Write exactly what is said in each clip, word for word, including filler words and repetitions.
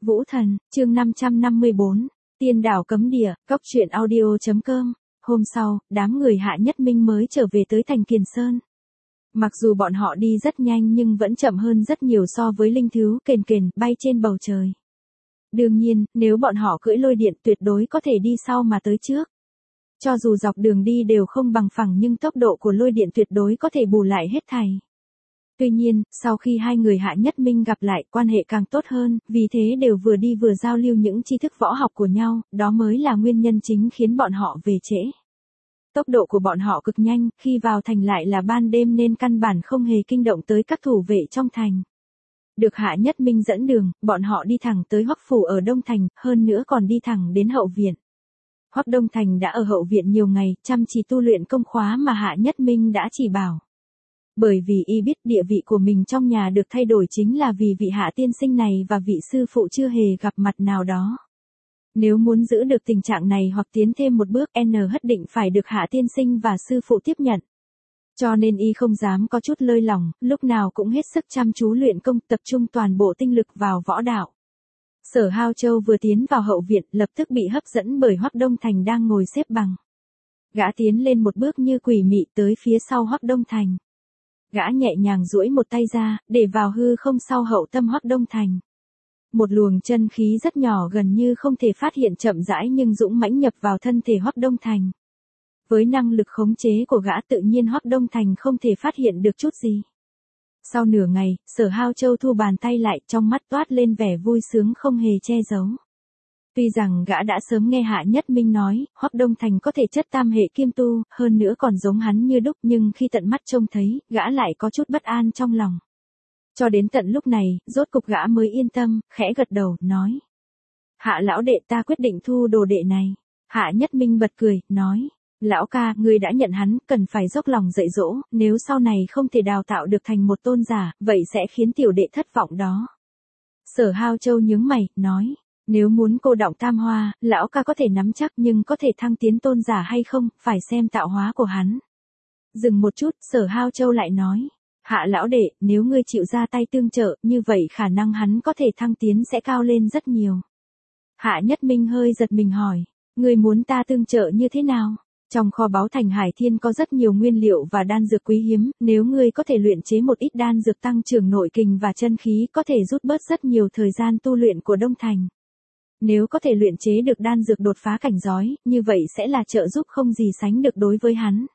Vũ Thần, chương năm trăm năm mươi bốn, Tiên đảo cấm địa, cóc truyện audio chấm com. Hôm sau, đám người Hạ Nhất Minh mới trở về tới thành Kiền Sơn. Mặc dù bọn họ đi rất nhanh nhưng vẫn chậm hơn rất nhiều so với linh thú kền kền bay trên bầu trời. Đương nhiên, nếu bọn họ cưỡi lôi điện tuyệt đối có thể đi sau mà tới trước. Cho dù dọc đường đi đều không bằng phẳng nhưng tốc độ của lôi điện tuyệt đối có thể bù lại hết thảy. Tuy nhiên, sau khi hai người Hạ Nhất Minh gặp lại, quan hệ càng tốt hơn, vì thế đều vừa đi vừa giao lưu những tri thức võ học của nhau, đó mới là nguyên nhân chính khiến bọn họ về trễ. Tốc độ của bọn họ cực nhanh, khi vào thành lại là ban đêm nên căn bản không hề kinh động tới các thủ vệ trong thành. Được Hạ Nhất Minh dẫn đường, bọn họ đi thẳng tới Hoắc phủ ở Đông Thành, hơn nữa còn đi thẳng đến hậu viện. Hoắc Đông Thành đã ở hậu viện nhiều ngày, chăm chỉ tu luyện công khóa mà Hạ Nhất Minh đã chỉ bảo. Bởi vì y biết địa vị của mình trong nhà được thay đổi chính là vì vị Hạ tiên sinh này và vị sư phụ chưa hề gặp mặt nào đó. Nếu muốn giữ được tình trạng này hoặc tiến thêm một bước, N hất định phải được Hạ tiên sinh và sư phụ tiếp nhận. Cho nên y không dám có chút lơi lỏng, lúc nào cũng hết sức chăm chú luyện công, tập trung toàn bộ tinh lực vào võ đạo. Sở Hao Châu vừa tiến vào hậu viện, lập tức bị hấp dẫn bởi Hoắc Đông Thành đang ngồi xếp bằng. Gã tiến lên một bước như quỷ mị tới phía sau Hoắc Đông Thành. Gã nhẹ nhàng duỗi một tay ra, để vào hư không sau hậu tâm Hoắc Đông Thành. Một luồng chân khí rất nhỏ gần như không thể phát hiện chậm rãi nhưng dũng mãnh nhập vào thân thể Hoắc Đông Thành. Với năng lực khống chế của gã tự nhiên Hoắc Đông Thành không thể phát hiện được chút gì. Sau nửa ngày, Sở Hao Châu thu bàn tay lại, trong mắt toát lên vẻ vui sướng không hề che giấu. Tuy rằng gã đã sớm nghe Hạ Nhất Minh nói, Hoắc Đông Thành có thể chất tam hệ kim tu, hơn nữa còn giống hắn như đúc, nhưng khi tận mắt trông thấy, gã lại có chút bất an trong lòng. Cho đến tận lúc này, rốt cục gã mới yên tâm, khẽ gật đầu, nói. Hạ lão đệ, ta quyết định thu đồ đệ này. Hạ Nhất Minh bật cười, nói. Lão ca, ngươi đã nhận hắn, cần phải dốc lòng dạy dỗ, nếu sau này không thể đào tạo được thành một tôn giả, vậy sẽ khiến tiểu đệ thất vọng đó. Sở Hao Châu nhướng mày, nói. Nếu muốn cô đọng tam hoa, lão ca có thể nắm chắc nhưng có thể thăng tiến tôn giả hay không, phải xem tạo hóa của hắn. Dừng một chút, Sở Hao Châu lại nói. Hạ lão đệ, nếu ngươi chịu ra tay tương trợ, như vậy khả năng hắn có thể thăng tiến sẽ cao lên rất nhiều. Hạ Nhất Minh hơi giật mình hỏi. Ngươi muốn ta tương trợ như thế nào? Trong kho báu thành Hải Thiên có rất nhiều nguyên liệu và đan dược quý hiếm, nếu ngươi có thể luyện chế một ít đan dược tăng trưởng nội kình và chân khí có thể rút bớt rất nhiều thời gian tu luyện của Đông Thành. Nếu có thể luyện chế được đan dược đột phá cảnh giới, như vậy sẽ là trợ giúp không gì sánh được đối với hắn.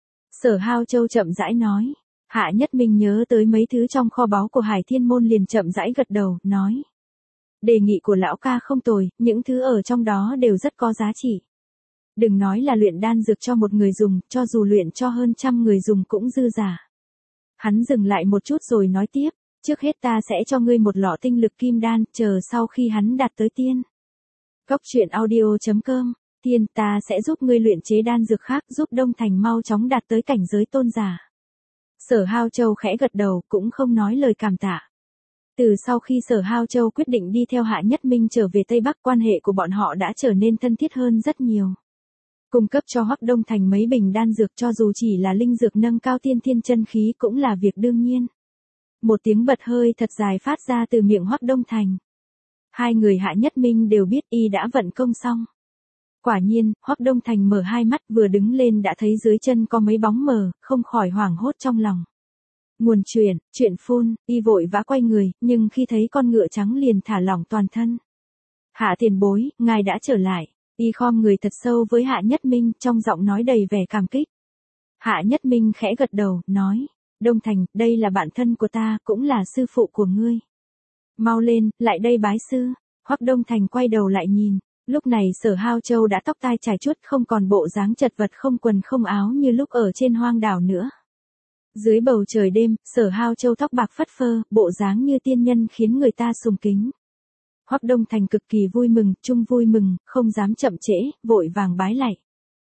Sở Hao Châu chậm rãi nói. Hạ Nhất Minh nhớ tới mấy thứ trong kho báu của Hải Thiên môn liền chậm rãi gật đầu, nói. Đề nghị của lão ca không tồi, những thứ ở trong đó đều rất có giá trị. Đừng nói là luyện đan dược cho một người dùng, cho dù luyện cho hơn trăm người dùng cũng dư giả. Hắn dừng lại một chút rồi nói tiếp, trước hết ta sẽ cho ngươi một lọ tinh lực kim đan, chờ sau khi hắn đạt tới tiên. Cóc truyện audio chấm com, tiên, ta sẽ giúp ngươi luyện chế đan dược khác, giúp Đông Thành mau chóng đạt tới cảnh giới tôn giả. Sở Hao Châu khẽ gật đầu, cũng không nói lời cảm tạ. Từ sau khi Sở Hao Châu quyết định đi theo Hạ Nhất Minh trở về Tây Bắc, quan hệ của bọn họ đã trở nên thân thiết hơn rất nhiều. Cung cấp cho Hoắc Đông Thành mấy bình đan dược cho dù chỉ là linh dược nâng cao tiên thiên chân khí cũng là việc đương nhiên. Một tiếng bật hơi thật dài phát ra từ miệng Hoắc Đông Thành. Hai người Hạ Nhất Minh đều biết y đã vận công xong. Quả nhiên, Hoắc Đông Thành mở hai mắt, vừa đứng lên đã thấy dưới chân có mấy bóng mờ, không khỏi hoảng hốt trong lòng. Nguồn truyền, chuyện phun, y vội vã quay người, nhưng khi thấy con ngựa trắng liền thả lỏng toàn thân. Hạ tiền bối, ngài đã trở lại. Y khom người thật sâu với Hạ Nhất Minh, trong giọng nói đầy vẻ cảm kích. Hạ Nhất Minh khẽ gật đầu, nói. Đông Thành, đây là bạn thân của ta, cũng là sư phụ của ngươi. Mau lên, lại đây bái sư. Hoắc Đông Thành quay đầu lại nhìn. Lúc này Sở Hao Châu đã tóc tai chải chuốt, không còn bộ dáng chật vật không quần không áo như lúc ở trên hoang đảo nữa. Dưới bầu trời đêm, Sở Hao Châu tóc bạc phất phơ, bộ dáng như tiên nhân khiến người ta sùng kính. Hoắc Đông Thành cực kỳ vui mừng, chung vui mừng, không dám chậm trễ, vội vàng bái lạy.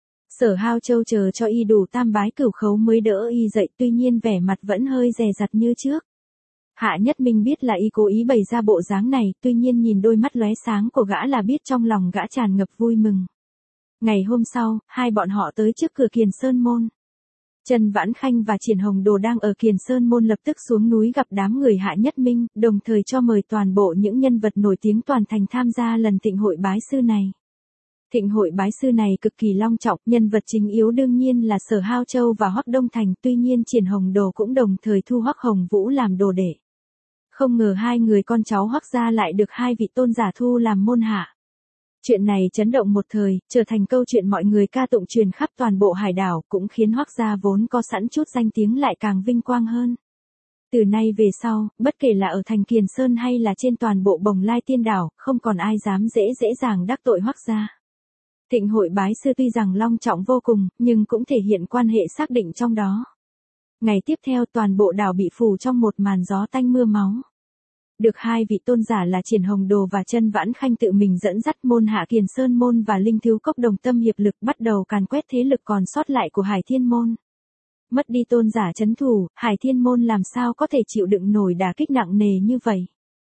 Sở Hao Châu chờ cho y đủ tam bái cửu khấu mới đỡ y dậy, tuy nhiên vẻ mặt vẫn hơi dè dặt như trước. Hạ Nhất Minh biết là y cố ý bày ra bộ dáng này, tuy nhiên nhìn đôi mắt lóe sáng của gã là biết trong lòng gã tràn ngập vui mừng. Ngày hôm sau, hai bọn họ tới trước cửa Kiền Sơn môn. Trần Vãn Khanh và Triển Hồng Đồ đang ở Kiền Sơn Môn lập tức xuống núi gặp đám người Hạ Nhất Minh, đồng thời cho mời toàn bộ những nhân vật nổi tiếng toàn thành tham gia lần thịnh hội bái sư này. Thịnh hội bái sư này cực kỳ long trọng, nhân vật chính yếu đương nhiên là Sở Hao Châu và Hoắc Đông Thành, tuy nhiên Triển Hồng Đồ cũng đồng thời thu Hoắc Hồng Vũ làm đồ đệ. Không ngờ hai người con cháu Hoắc gia lại được hai vị tôn giả thu làm môn hạ. Chuyện này chấn động một thời, trở thành câu chuyện mọi người ca tụng truyền khắp toàn bộ hải đảo, cũng khiến Hoắc gia vốn có sẵn chút danh tiếng lại càng vinh quang hơn. Từ nay về sau, bất kể là ở thành Kiền Sơn hay là trên toàn bộ Bồng Lai Tiên đảo, không còn ai dám dễ dễ dàng đắc tội Hoắc gia. Thịnh hội bái sư tuy rằng long trọng vô cùng, nhưng cũng thể hiện quan hệ xác định trong đó. Ngày tiếp theo toàn bộ đảo bị phủ trong một màn gió tanh mưa máu. Được hai vị tôn giả là Triển Hồng Đồ và Trân Vãn Khanh tự mình dẫn dắt môn hạ Kiền Sơn Môn và Linh Thiếu Cốc đồng tâm hiệp lực bắt đầu càn quét thế lực còn sót lại của Hải Thiên Môn. Mất đi tôn giả trấn thủ, Hải Thiên Môn làm sao có thể chịu đựng nổi đả kích nặng nề như vậy.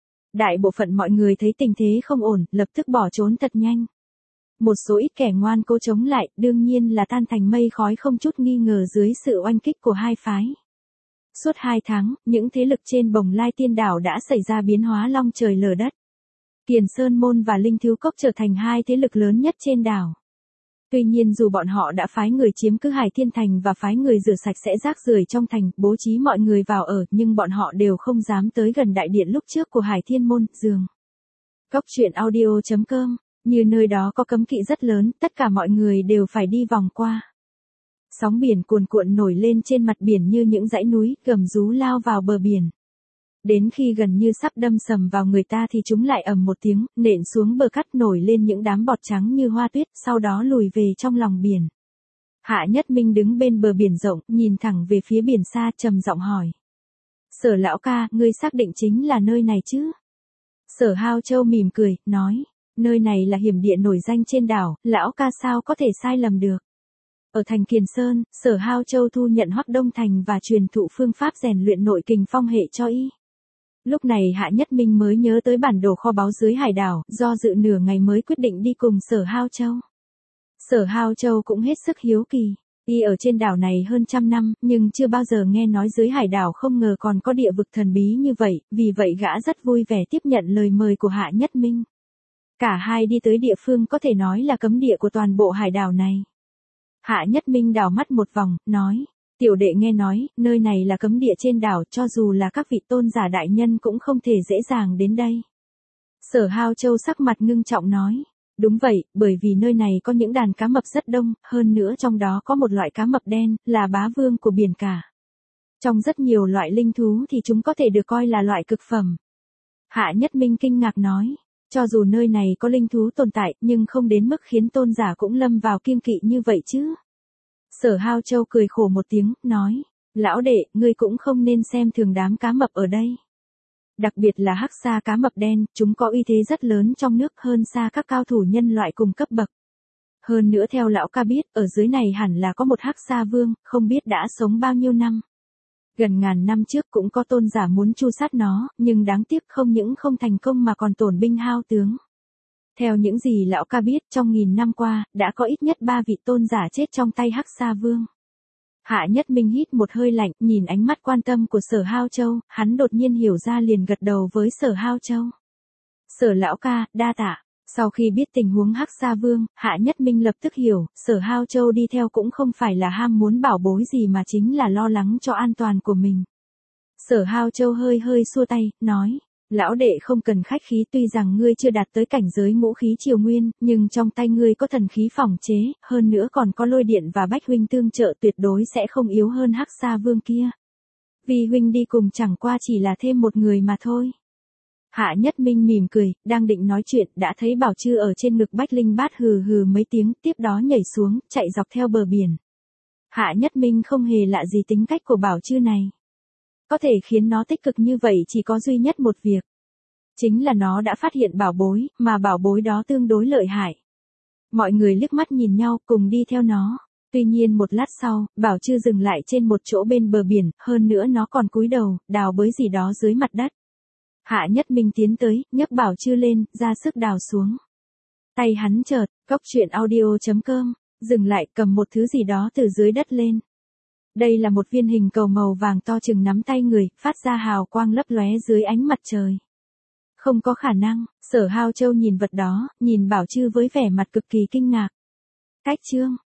Đại bộ phận mọi người thấy tình thế không ổn, lập tức bỏ trốn thật nhanh. Một số ít kẻ ngoan cố chống lại, đương nhiên là tan thành mây khói không chút nghi ngờ dưới sự oanh kích của hai phái. Suốt hai tháng, những thế lực trên Bồng Lai Tiên đảo đã xảy ra biến hóa long trời lở đất. Kiền Sơn Môn và Linh Thiếu Cốc trở thành hai thế lực lớn nhất trên đảo. Tuy nhiên dù bọn họ đã phái người chiếm cứ Hải Thiên Thành và phái người rửa sạch sẽ rác rưởi trong thành, bố trí mọi người vào ở, nhưng bọn họ đều không dám tới gần đại điện lúc trước của Hải Thiên Môn, giường. Cốc truyện audio chấm com, như nơi đó có cấm kỵ rất lớn, tất cả mọi người đều phải đi vòng qua. Sóng biển cuồn cuộn nổi lên trên mặt biển như những dãy núi, gầm rú lao vào bờ biển. Đến khi gần như sắp đâm sầm vào người ta thì chúng lại ầm một tiếng, nện xuống bờ cát nổi lên những đám bọt trắng như hoa tuyết, sau đó lùi về trong lòng biển. Hạ Nhất Minh đứng bên bờ biển rộng, nhìn thẳng về phía biển xa, trầm giọng hỏi. Sở lão ca, ngươi xác định chính là nơi này chứ? Sở Hao Châu mỉm cười, nói, nơi này là hiểm địa nổi danh trên đảo, lão ca sao có thể sai lầm được. Ở thành Kiền Sơn, Sở Hao Châu thu nhận Hoắc Đông Thành và truyền thụ phương pháp rèn luyện nội kình phong hệ cho y. Lúc này Hạ Nhất Minh mới nhớ tới bản đồ kho báu dưới hải đảo, do dự nửa ngày mới quyết định đi cùng Sở Hao Châu. Sở Hao Châu cũng hết sức hiếu kỳ. Y ở trên đảo này hơn trăm năm, nhưng chưa bao giờ nghe nói dưới hải đảo không ngờ còn có địa vực thần bí như vậy, vì vậy gã rất vui vẻ tiếp nhận lời mời của Hạ Nhất Minh. Cả hai đi tới địa phương có thể nói là cấm địa của toàn bộ hải đảo này. Hạ Nhất Minh đảo mắt một vòng, nói, tiểu đệ nghe nói, nơi này là cấm địa trên đảo, cho dù là các vị tôn giả đại nhân cũng không thể dễ dàng đến đây. Sở Hao Châu sắc mặt ngưng trọng nói, đúng vậy, bởi vì nơi này có những đàn cá mập rất đông, hơn nữa trong đó có một loại cá mập đen, là bá vương của biển cả. Trong rất nhiều loại linh thú thì chúng có thể được coi là loại cực phẩm. Hạ Nhất Minh kinh ngạc nói, cho dù nơi này có linh thú tồn tại, nhưng không đến mức khiến tôn giả cũng lâm vào kiêng kỵ như vậy chứ. Sở Hao Châu cười khổ một tiếng, nói, lão đệ, ngươi cũng không nên xem thường đám cá mập ở đây. Đặc biệt là hắc sa cá mập đen, chúng có uy thế rất lớn trong nước hơn xa các cao thủ nhân loại cùng cấp bậc. Hơn nữa theo lão ca biết, ở dưới này hẳn là có một hắc sa vương, không biết đã sống bao nhiêu năm. Gần ngàn năm trước cũng có tôn giả muốn tru sát nó, nhưng đáng tiếc không những không thành công mà còn tổn binh hao tướng. Theo những gì lão ca biết, trong nghìn năm qua, đã có ít nhất ba vị tôn giả chết trong tay hắc sa vương. Hạ Nhất Minh hít một hơi lạnh, nhìn ánh mắt quan tâm của Sở Hao Châu, hắn đột nhiên hiểu ra liền gật đầu với Sở Hao Châu. Sở lão ca, đa tạ. Sau khi biết tình huống hắc sa vương, Hạ Nhất Minh lập tức hiểu, Sở Hao Châu đi theo cũng không phải là ham muốn bảo bối gì mà chính là lo lắng cho an toàn của mình. Sở Hao Châu hơi hơi xua tay, nói, lão đệ không cần khách khí, tuy rằng ngươi chưa đạt tới cảnh giới ngũ khí triều nguyên, nhưng trong tay ngươi có thần khí phòng chế, hơn nữa còn có lôi điện và bách huynh tương trợ, tuyệt đối sẽ không yếu hơn hắc sa vương kia. Vì huynh đi cùng chẳng qua chỉ là thêm một người mà thôi. Hạ Nhất Minh mỉm cười, đang định nói chuyện, đã thấy Bảo Chư ở trên ngực Bách Linh Bát hừ hừ mấy tiếng, tiếp đó nhảy xuống, chạy dọc theo bờ biển. Hạ Nhất Minh không hề lạ gì tính cách của Bảo Chư này. Có thể khiến nó tích cực như vậy chỉ có duy nhất một việc. Chính là nó đã phát hiện bảo bối, mà bảo bối đó tương đối lợi hại. Mọi người liếc mắt nhìn nhau, cùng đi theo nó. Tuy nhiên một lát sau, Bảo Chư dừng lại trên một chỗ bên bờ biển, hơn nữa nó còn cúi đầu, đào bới gì đó dưới mặt đất. Hạ Nhất Minh tiến tới, nhấc Bảo Chư lên, ra sức đào xuống. Tay hắn chợt, cốc truyện audio chấm com, dừng lại, cầm một thứ gì đó từ dưới đất lên. Đây là một viên hình cầu màu vàng to chừng nắm tay người, phát ra hào quang lấp lóe dưới ánh mặt trời. Không có khả năng, Sở Hao Châu nhìn vật đó, nhìn Bảo Trư với vẻ mặt cực kỳ kinh ngạc. Cách chương